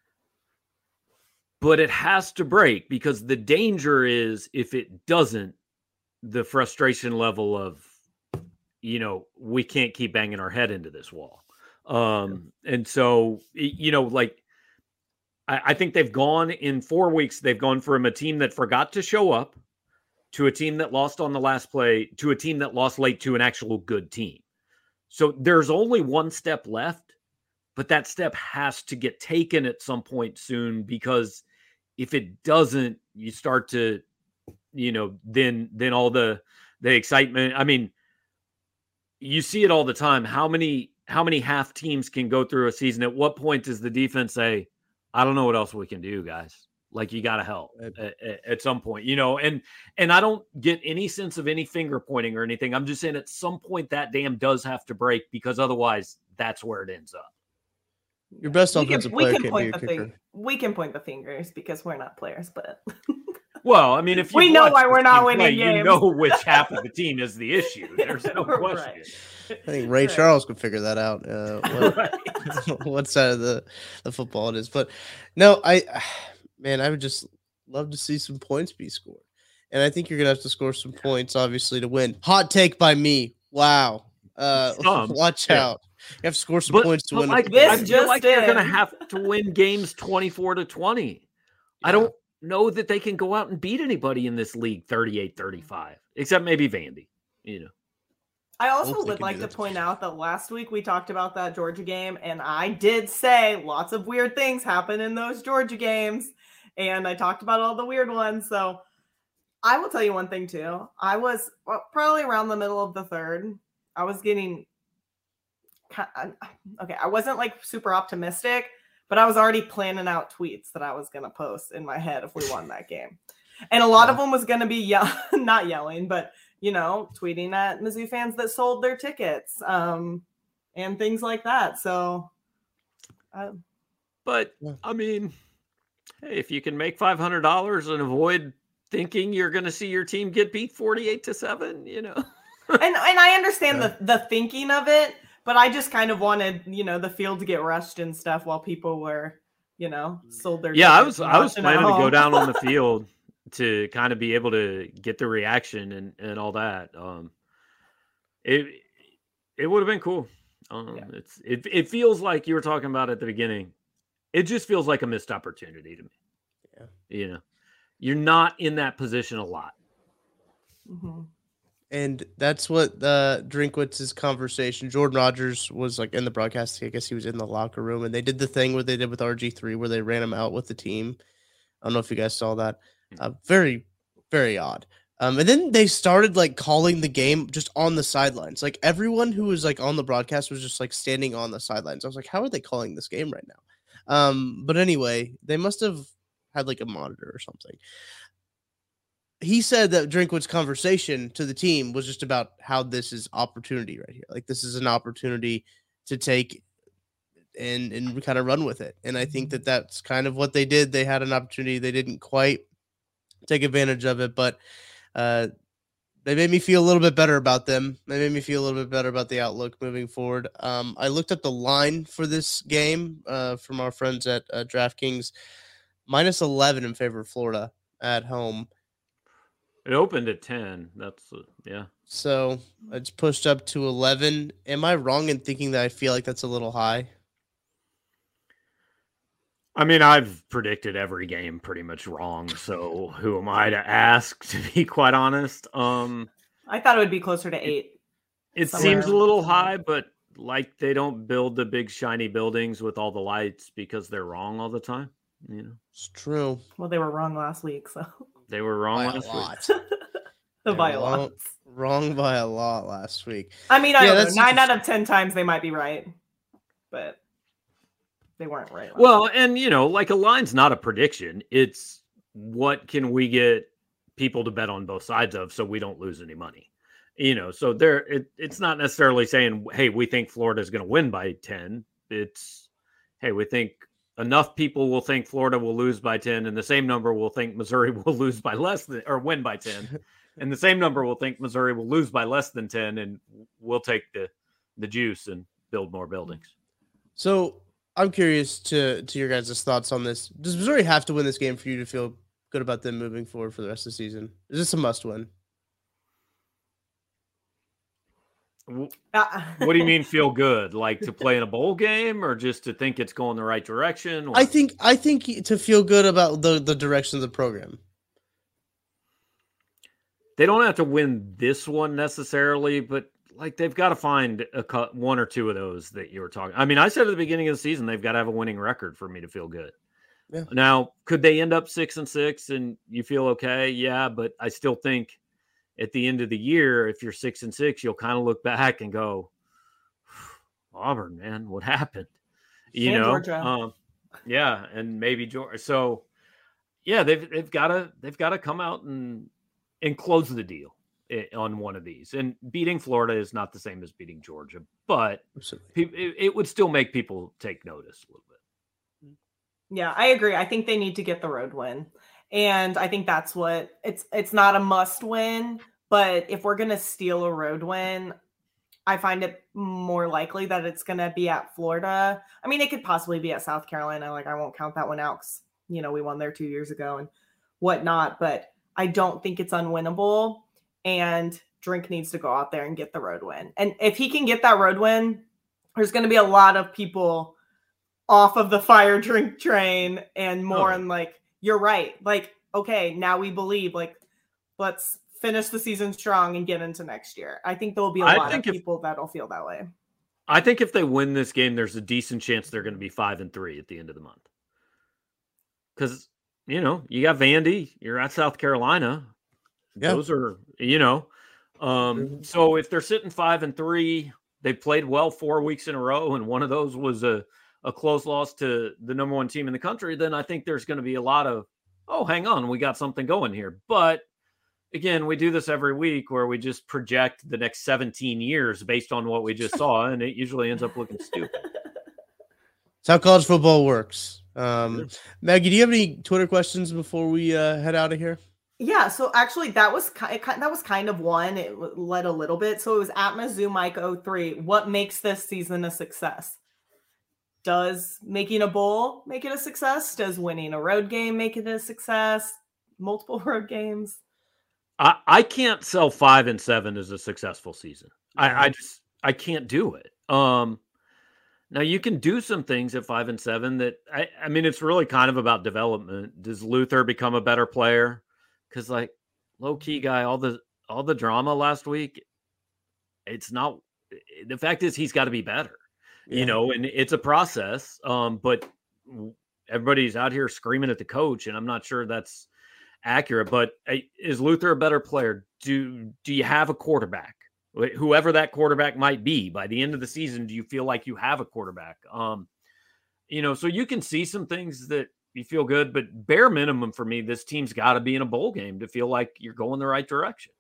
But it has to break, because the danger is if it doesn't, the frustration level of, you know, we can't keep banging our head into this wall. Um, and so, you know, like, I, I think they've gone in four weeks, they've gone from a team that forgot to show up to a team that lost on the last play to a team that lost late to an actual good team. So there's only one step left. But that step has to get taken at some point soon, because if it doesn't, you start to, you know, then then all the the excitement. I mean, you see it all the time. How many how many half teams can go through a season? At what point does the defense say, "I don't know what else we can do, guys"? Like, you got to help at, at, at some point, you know. And and I don't get any sense of any finger pointing or anything. I'm just saying at some point that dam does have to break, because otherwise that's where it ends up. Your best offensive we can, player we can can't point be a the kicker. thing, we can point the fingers because we're not players, but well, I mean, if you we know why we're not winning play, games, you know which half of the team is the issue. There's no question. Right. I think Ray right. Charles could figure that out. Uh, what, right. what side of the, the football it is, but no, I, man, I would just love to see some points be scored, and I think you're gonna have to score some points, obviously, to win. Hot take by me. Wow. Uh, Some. watch yeah. out. You have to score some but, points to but win. Like this I feel just like they're in. going to have to win games twenty-four to twenty. Yeah. I don't know that they can go out and beat anybody in this league thirty-eight thirty-five, except maybe Vandy, you know. I also would like to point out that last week we talked about that Georgia game, and I did say lots of weird things happen in those Georgia games, and I talked about all the weird ones. So I will tell you one thing too. I was well, probably around the middle of the third. I was getting okay. I wasn't like super optimistic, but I was already planning out tweets that I was going to post in my head if we won that game, and a lot yeah. of them was going to be yell- not yelling, but you know, tweeting at Mizzou fans that sold their tickets um, and things like that. So, uh, but I mean, hey, if you can make five hundred dollars and avoid thinking you're going to see your team get beat forty-eight to seven, you know, and and I understand yeah. the the thinking of it, but I just kind of wanted, you know, the field to get rushed and stuff while people were, you know, sold their yeah. I tickets was I was planning to go down on the field to kind of be able to get the reaction and, and all that. Um, it, it would have been cool. Um, yeah. it's, it, it feels like you were talking about at the beginning. It just feels like a missed opportunity to me. Yeah. You know, you're not in that position a lot. Mm-hmm. And that's what the Drinkwitz's conversation. Jordan Rogers was like in the broadcast. I guess he was in the locker room, and they did the thing where they did with R G three, where they ran him out with the team. I don't know if you guys saw that. Uh, very, very odd. Um, and then they started like calling the game just on the sidelines. Like everyone who was like on the broadcast was just like standing on the sidelines. I was like, how are they calling this game right now? Um, but anyway, they must have had like a monitor or something. He said that Drinkwitz's conversation to the team was just about how this is opportunity right here. Like this is an opportunity to take and and kind of run with it. And I think that that's kind of what they did. They had an opportunity. They didn't quite take advantage of it, but uh, they made me feel a little bit better about them. They made me feel a little bit better about the outlook moving forward. Um, I looked at the line for this game uh, from our friends at uh, DraftKings, minus eleven in favor of Florida at home. It opened at ten. That's uh, yeah. So it's pushed up to eleven. Am I wrong in thinking that I feel like that's a little high? I mean, I've predicted every game pretty much wrong, so who am I to ask, to be quite honest? Um, I thought it would be closer to eight. It, it seems a little high, but like they don't build the big shiny buildings with all the lights because they're wrong all the time. You know, it's true. Well, they were wrong last week, so they were wrong by last a lot. week. by a wrong, lot. Wrong by a lot last week. I mean, I yeah, don't know. Nine out of ten times they might be right, but they weren't right. Well, week. And you know, like a line's not a prediction. It's what can we get people to bet on both sides of so we don't lose any money. You know, so there it, it's not necessarily saying, hey, we think Florida is going to win by ten. It's, hey, we think enough people will think Florida will lose by ten, and the same number will think Missouri will lose by less than or win by ten. And the same number will think Missouri will lose by less than ten, and we'll take the, the juice and build more buildings. So I'm curious to, to your guys' thoughts on this. Does Missouri have to win this game for you to feel good about them moving forward for the rest of the season? Is this a must win? What do you mean feel good? Like to play in a bowl game or just to think it's going the right direction? Or... I think I think to feel good about the, the direction of the program. They don't have to win this one necessarily, but like they've got to find a cut, one or two of those that you were talking. I mean, I said at the beginning of the season they've got to have a winning record for me to feel good. Yeah. Now, could they end up six and six and you feel okay? Yeah, but I still think at the end of the year, if you're six and six, you'll kind of look back and go, Auburn, man, what happened? You and know, Georgia. Um, yeah, and maybe Georgia. So, yeah, they've they've got to they've got to come out and and close the deal on one of these. And beating Florida is not the same as beating Georgia, but pe- it, it would still make people take notice a little bit. Yeah, I agree. I think they need to get the road win. And I think that's what it's, it's not a must win, but if we're going to steal a road win, I find it more likely that it's going to be at Florida. I mean, it could possibly be at South Carolina. Like I won't count that one out 'cause, you know, we won there two years ago and whatnot, but I don't think it's unwinnable, and Drink needs to go out there and get the road win. And if he can get that road win, there's going to be a lot of people off of the fire drink train and more. Oh. And like, you're right. Like, okay, now we believe, like, let's finish the season strong and get into next year. I think there'll be a I lot of if, people that'll feel that way. I think if they win this game, there's a decent chance they're going to be five and three at the end of the month. Because, you know, you got Vandy, you're at South Carolina. Yeah. Those are, you know, um, so if they're sitting five and three, they played well four weeks in a row, and one of those was a, a close loss to the number one team in the country, then I think there's going to be a lot of, oh, hang on, we got something going here. But again, we do this every week where we just project the next seventeen years based on what we just saw, and it usually ends up looking stupid. That's how college football works. Um, Maggie, do you have any Twitter questions before we uh, head out of here? Yeah, so actually that was kind that was kind of one. It led a little bit. So it was at Mizzou Mike oh three. What makes this season a success? Does making a bowl make it a success? Does winning a road game make it a success? Multiple road games? I, I can't sell five and seven as a successful season. I, I just I can't do it. Um, now you can do some things at five and seven that I, I mean it's really kind of about development. Does Luther become a better player? Because like low key guy, all the all the drama last week, it's not. The fact is he's got to be better, yeah. you know, and it's a process. Um, but everybody's out here screaming at the coach, and I'm not sure that's accurate. But is Luther a better player? Do do you have a quarterback? Whoever that quarterback might be, by the end of the season, do you feel like you have a quarterback? Um, you know, so you can see some things that you feel good, but bare minimum for me, this team's got to be in a bowl game to feel like you're going the right direction.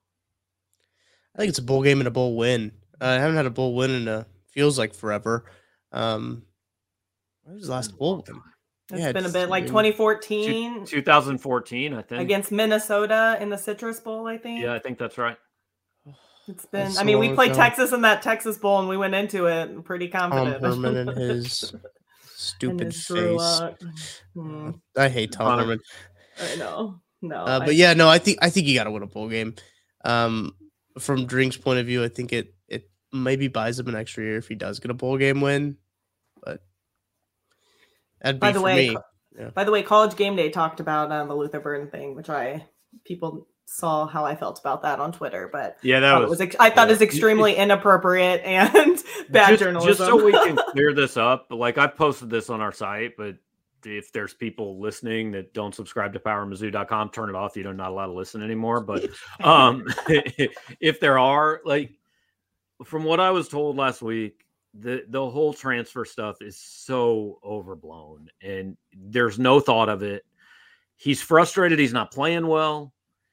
I think it's a bowl game and a bowl win. Uh, I haven't had a bowl win in a feels like forever. Um, what was the last bowl win? It's yeah, been a bit like twenty fourteen, twenty fourteen, I think, against Minnesota in the Citrus Bowl. I think. Yeah, I think that's right. It's been. So I mean, we played ago. Texas in that Texas Bowl, and we went into it pretty confident. Tom Herman and his stupid and his face. Hmm. I hate Tom Herman. I know. No, uh, but I, yeah, no. I think I think you got to win a bowl game. Um, from Drink's point of view, I think it it maybe buys him an extra year if he does get a bowl game win. But that'd be by the for way, me. Yeah. By the way, College Game Day talked about uh, the Luther Burden thing, which I people. saw how I felt about that on Twitter, but yeah, that was, was ex- I thought yeah. it was extremely inappropriate and bad just, journalism. Just so we can clear this up, like I've posted this on our site, but if there's people listening that don't subscribe to power mizzou dot com, turn it off. You're not allowed to listen anymore. But um, if there are, like, from what I was told last week, the the whole transfer stuff is so overblown, and there's no thought of it. He's frustrated. He's not playing well.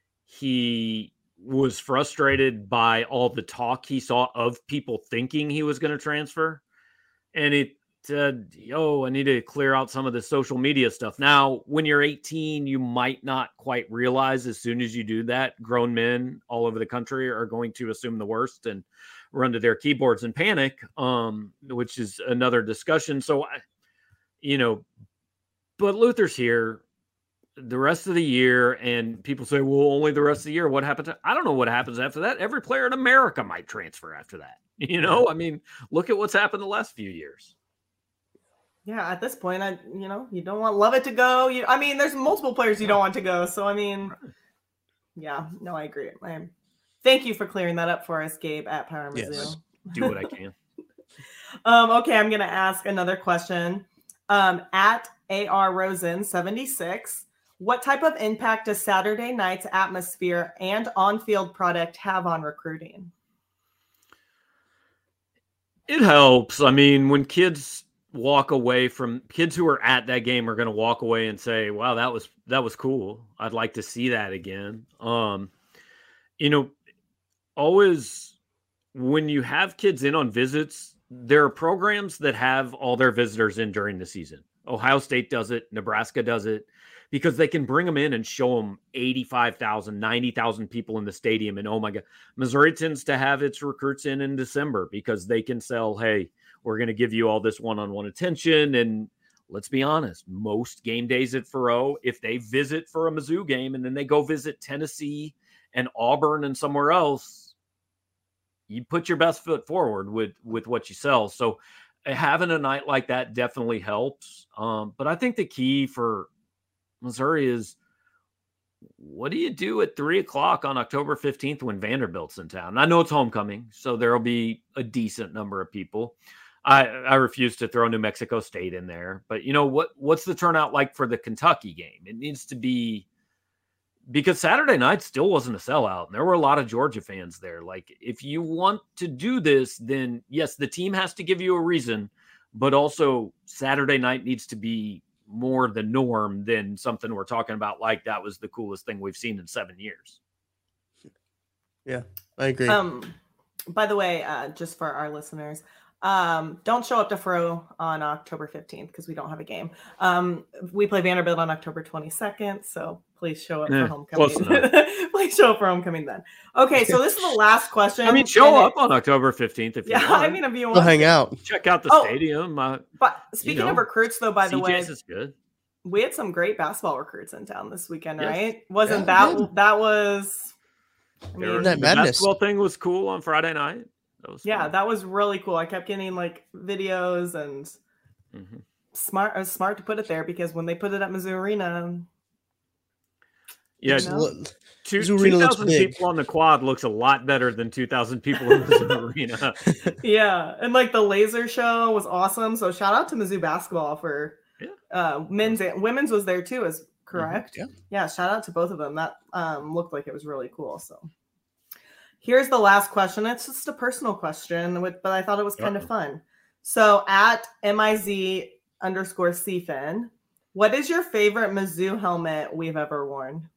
He was frustrated by all the talk he saw of people thinking he was going to transfer. And it said, yo, I need to clear out some of the social media stuff. Now, when you're eighteen, you might not quite realize as soon as you do that, grown men all over the country are going to assume the worst and run to their keyboards and panic, um, which is another discussion. So, I, you know, but Luther's here the rest of the year, and people say, well, only the rest of the year. What happens? I don't know what happens after that. Every player in America might transfer after that. You know, I mean, look at what's happened the last few years. Yeah, at this point, I you know, you don't want Lovett to go. You, I mean, there's multiple players you don't want to go. So, I mean, yeah, no, I agree. I, thank you for clearing that up for us, Gabe, at Power Mizzou. Yes, do what I can. um, okay, I'm going to ask another question. Um, at A R Rosen seventy-six. What type of impact does Saturday night's atmosphere and on-field product have on recruiting? It helps. I mean, when kids walk away from kids who are at that game are going to walk away and say, wow, that was, that was cool. I'd like to see that again. Um, you know, always when you have kids in on visits, there are programs that have all their visitors in during the season. Ohio State does it. Nebraska does it. Because they can bring them in and show them eighty-five thousand, ninety thousand people in the stadium. And, oh, my God, Missouri tends to have its recruits in in December because they can sell, hey, we're going to give you all this one-on-one attention. And let's be honest, most game days at Faurot, if they visit for a Mizzou game and then they go visit Tennessee and Auburn and somewhere else, you put your best foot forward with, with what you sell. So having a night like that definitely helps. Um, but I think the key for Missouri is, what do you do at three o'clock on October fifteenth when Vanderbilt's in town? I know it's homecoming, so there'll be a decent number of people. I, I refuse to throw New Mexico State in there, but you know what? What's the turnout like for the Kentucky game? It needs to be, because Saturday night still wasn't a sellout, and there were a lot of Georgia fans there. Like, if you want to do this, then yes, the team has to give you a reason, but also Saturday night needs to be more the norm than something we're talking about like that was the coolest thing we've seen in seven years. Yeah, I agree. Um, by the way, uh, just for our listeners, um, don't show up to Fro on October fifteenth because we don't have a game. Um, we play Vanderbilt on October twenty-second, so please show up Eh, for homecoming. Please show up for homecoming then. Okay, so this is the last question. I mean, show and up it, on October fifteenth if you yeah, want. I mean, if you We'll want, hang out. Check out the Oh, stadium. Uh, But speaking know, of recruits, though, by the C J's way, is good. we had some great basketball recruits in town this weekend, Yes. right? Wasn't Yeah, we that did. that was? I There mean, was- that the madness. basketball thing was cool on Friday night. That was yeah, fun. that was really cool. I kept getting like videos and Mhm. smart. It was smart to put it there because when they put it at Mizzou Arena, Yeah, You know? Look, two Mizzou Arena looks thousand big. people on the quad looks a lot better than two thousand people in the arena. yeah, and like the laser show was awesome. So shout out to Mizzou basketball for Yeah. uh, men's and women's was there too. Is correct? yeah. yeah. Shout out to both of them. That um, looked like it was really cool. So here's the last question. It's just a personal question, with, but I thought it was kind Uh-oh. of fun. So at M I Z underscore C F I N, what is your favorite Mizzou helmet we've ever worn?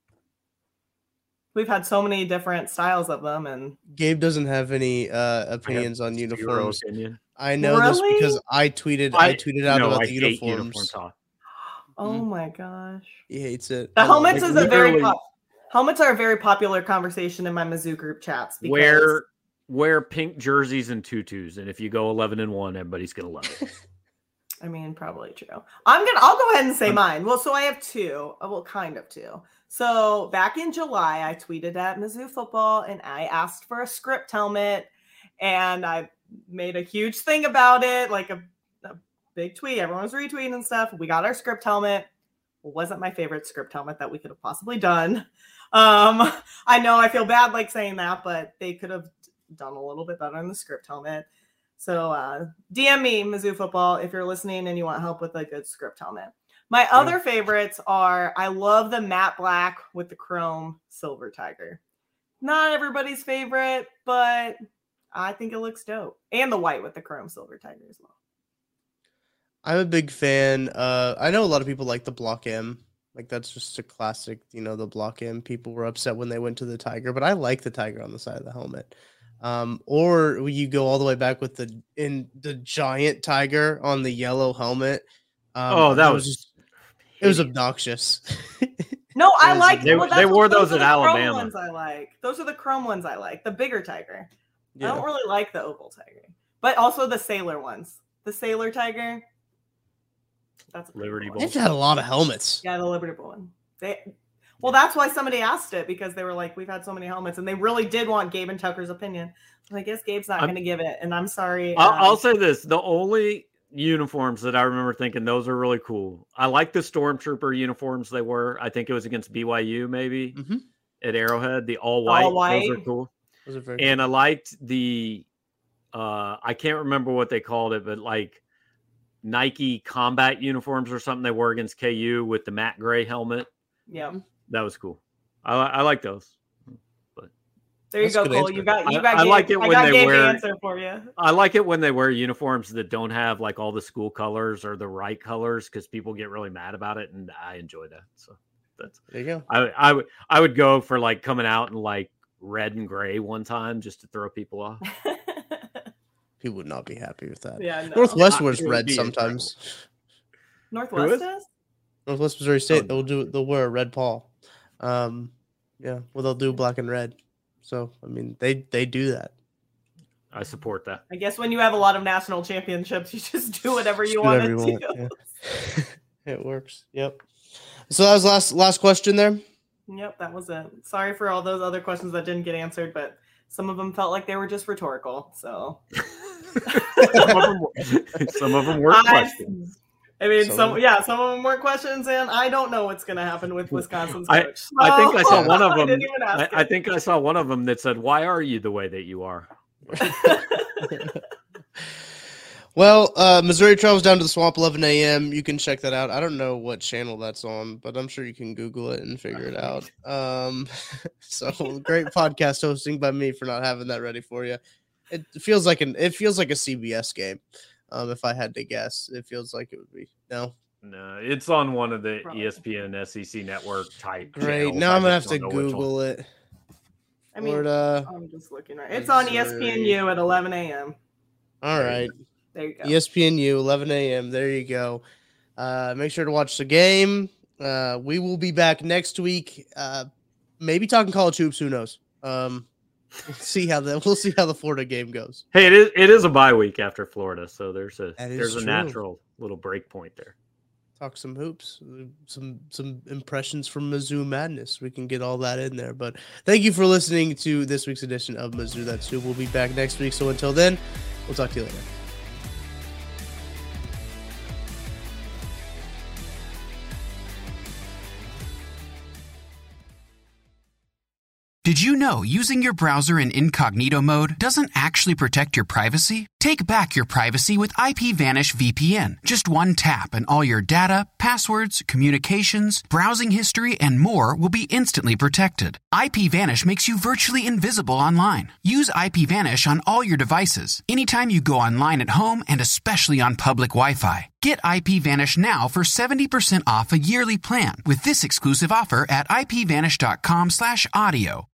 We've had so many different styles of them, and Gabe doesn't have any uh, opinions on Zero uniforms. opinion. I know this Really? because I tweeted. I, I- tweeted out no, about I the hate uniforms. uniform talk. oh Mhm. my gosh. He hates it. The I helmets like is it. a very literally- pop- helmets are a very popular conversation in my Mizzou group chats. Because, Wear wear pink jerseys and tutus, and if you go eleven and one, everybody's gonna love it. I mean, probably true. I'm gonna. I'll go ahead and say Um, mine. Well, so I have two. uh, Well, kind of two. So back in July, I tweeted at Mizzou football and I asked for a script helmet, and I made a huge thing about it, like a, a big tweet. Everyone was retweeting and stuff. We got our script helmet. It wasn't my favorite script helmet that we could have possibly done. Um, I know I feel bad like saying that, but they could have done a little bit better in the script helmet. So uh, D M me, Mizzou football, if you're listening and you want help with a good script helmet. My other favorites are, I love the matte black with the chrome silver tiger. Not everybody's favorite, but I think it looks dope. And the white with the chrome silver tiger as well. I'm a big fan. Uh, I know a lot of people like the Block M. Like that's just a classic. You know, the Block M. People were upset when they went to the tiger, but I like the tiger on the side of the helmet. Um, or you go all the way back with the in the giant tiger on the yellow helmet. Um, Oh, that was just it was obnoxious. No, I It was- like They- well, they that's what- wore those are at the chrome Alabama. Ones I like. Those are the chrome ones I like. The bigger tiger. I Yeah. don't really like the oval tiger, but also the sailor ones. The sailor tiger. That's a pretty Liberty cool Bowl. one. They've had a lot of helmets. Yeah, the Liberty Bowl one. They, well, that's why somebody asked it, because they were like, we've had so many helmets, and they really did want Gabe and Tucker's opinion. And I guess Gabe's not I'm- going to give it, and I'm sorry. I'll, um, I'll say this: the only uniforms that I remember thinking those are really cool. I like the Stormtrooper uniforms they were. I think it was against B Y U, maybe Mhm. at Arrowhead. The all white, All white. those are cool. Those are very And I liked the, uh, I can't remember what they called it, but like Nike combat uniforms or something they wore against K U with the matte gray helmet. yeah. That was cool. I, I like those. There you That's a go, good Cole. answer. You got, you I- got. I Gabe, like it I when got they Gabe wear- the answer for you. I like it when they wear uniforms that don't have like all the school colors or the right colors because people get really mad about it, and I enjoy that. So that's There you go. I I would I would go for like coming out in like red and gray one time just to throw people off. People would not be happy with that. yeah, no. Northwest I- wears it would red be sometimes. Northwest Who is? is? Northwest Missouri State, Oh. they'll do they'll wear a red paul. Um, yeah, well they'll do black and red. So I mean they they do that. I support that. I guess when you have a lot of national championships, you just do whatever you Just do want whatever to you do. want, yeah. It works. Yep. So that was last last question there. Yep, that was it. Sorry for all those other questions that didn't get answered, but some of them felt like they were just rhetorical. So some, of them were, some of them were questions. I mean, some, some yeah, some of them weren't questions, and I don't know what's going to happen with Wisconsin's coach. I, so, I think I saw one of them. I, I, I think I saw one of them that said, "Why are you the way that you are?" Well, uh, Missouri travels down to the Swamp, eleven a.m. You can check that out. I don't know what channel that's on, but I'm sure you can Google it and figure it out. Um, so great podcast hosting by me for not having that ready for you. It feels like an it feels like a C B S game. Um, if I had to guess, it feels like it would be. No, no, it's on one of the Probably. E S P N S E C network type. Great. Now I'm gonna have to Google it. I mean, Florida, I'm just looking right. It's on E S P N U at eleven a.m. All right. There you go. E S P N U, eleven a.m. There you go. Uh, make sure to watch the game. Uh, we will be back next week. Uh, maybe talking college hoops. Who knows? Um, we'll see how the we'll see how the Florida game goes. Hey, it is it is a bye week after Florida, so there's a there's true. a natural little break point there. Talk some hoops, some some impressions from Mizzou Madness. We can get all that in there. But thank you for listening to this week's edition of Mizzou That's Who. We'll be back next week. So until then, we'll talk to you later. Did you know using your browser in incognito mode doesn't actually protect your privacy? Take back your privacy with IPVanish V P N. Just one tap and all your data, passwords, communications, browsing history, and more will be instantly protected. IPVanish makes you virtually invisible online. Use IPVanish on all your devices, anytime you go online at home and especially on public Wi-Fi. Get IPVanish now for seventy percent off a yearly plan with this exclusive offer at ipvanish.com slash audio.